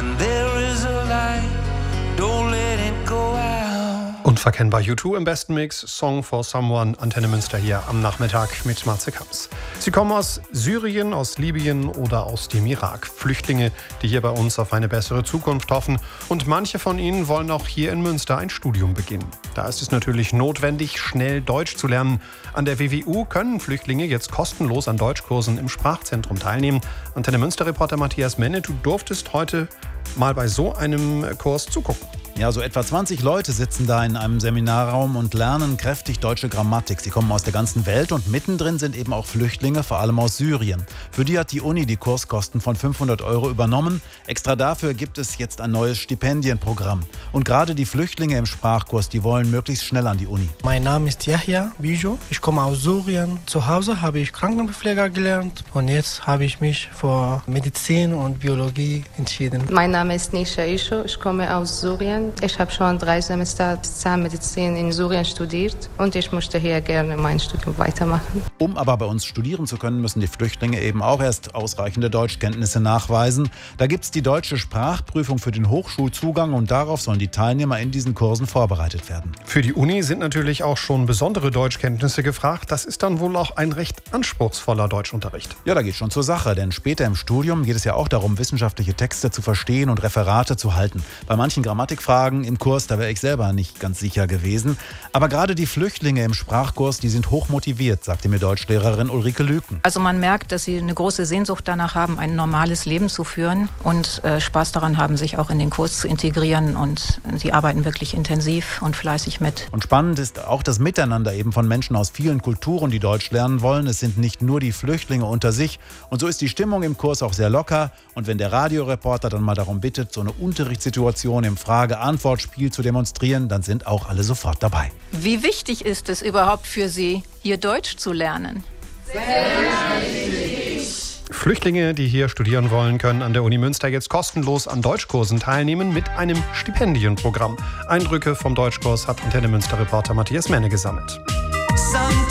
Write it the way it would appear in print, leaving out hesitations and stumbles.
and there is a light, don't let it go out. Unverkennbar U2 im besten Mix, Song for Someone, Antenne Münster hier am Nachmittag mit Matze Kamps. Sie kommen aus Syrien, aus Libyen oder aus dem Irak. Flüchtlinge, die hier bei uns auf eine bessere Zukunft hoffen. Und manche von ihnen wollen auch hier in Münster ein Studium beginnen. Da ist es natürlich notwendig, schnell Deutsch zu lernen. An der WWU können Flüchtlinge jetzt kostenlos an Deutschkursen im Sprachzentrum teilnehmen. Antenne Münster-Reporter Matthias Menne, du durftest heute mal bei so einem Kurs zugucken. Ja, so etwa 20 Leute sitzen da in einem Seminarraum und lernen kräftig deutsche Grammatik. Sie kommen aus der ganzen Welt und mittendrin sind eben auch Flüchtlinge, vor allem aus Syrien. Für die hat die Uni die Kurskosten von 500 € übernommen. Extra dafür gibt es jetzt ein neues Stipendienprogramm. Und gerade die Flüchtlinge im Sprachkurs, die wollen möglichst schnell an die Uni. Mein Name ist Yahya Bijo. Ich komme aus Syrien. Zu Hause habe ich Krankenpfleger gelernt und jetzt habe ich mich für Medizin und Biologie entschieden. Mein Name ist Nisha Isho. Ich komme aus Syrien. Ich habe schon 3 Semester Zahnmedizin in Syrien studiert und ich möchte hier gerne mein Studium weitermachen. Um aber bei uns studieren zu können, müssen die Flüchtlinge eben auch erst ausreichende Deutschkenntnisse nachweisen. Da gibt es die deutsche Sprachprüfung für den Hochschulzugang und darauf sollen die Teilnehmer in diesen Kursen vorbereitet werden. Für die Uni sind natürlich auch schon besondere Deutschkenntnisse gefragt. Das ist dann wohl auch ein recht anspruchsvoller Deutschunterricht. Ja, da geht schon zur Sache, denn später im Studium geht es ja auch darum, wissenschaftliche Texte zu verstehen und Referate zu halten. Bei manchen Grammatikfragen im Kurs, da wäre ich selber nicht ganz sicher gewesen. Aber gerade die Flüchtlinge im Sprachkurs, die sind hochmotiviert, sagte mir Deutschlehrerin Ulrike Lüken. Also man merkt, dass sie eine große Sehnsucht danach haben, ein normales Leben zu führen und Spaß daran haben, sich auch in den Kurs zu integrieren. Und sie arbeiten wirklich intensiv und fleißig mit. Und spannend ist auch das Miteinander eben von Menschen aus vielen Kulturen, die Deutsch lernen wollen. Es sind nicht nur die Flüchtlinge unter sich. Und so ist die Stimmung im Kurs auch sehr locker. Und wenn der Radioreporter dann mal darum bittet, so eine Unterrichtssituation im Frage-Antwort-Spiel zu demonstrieren, dann sind auch alle sofort dabei. Wie wichtig ist es überhaupt für Sie, hier Deutsch zu lernen? Sehr wichtig. Flüchtlinge, die hier studieren wollen, können an der Uni Münster jetzt kostenlos an Deutschkursen teilnehmen mit einem Stipendienprogramm. Eindrücke vom Deutschkurs hat Antenne Münster-Reporter Matthias Menne gesammelt.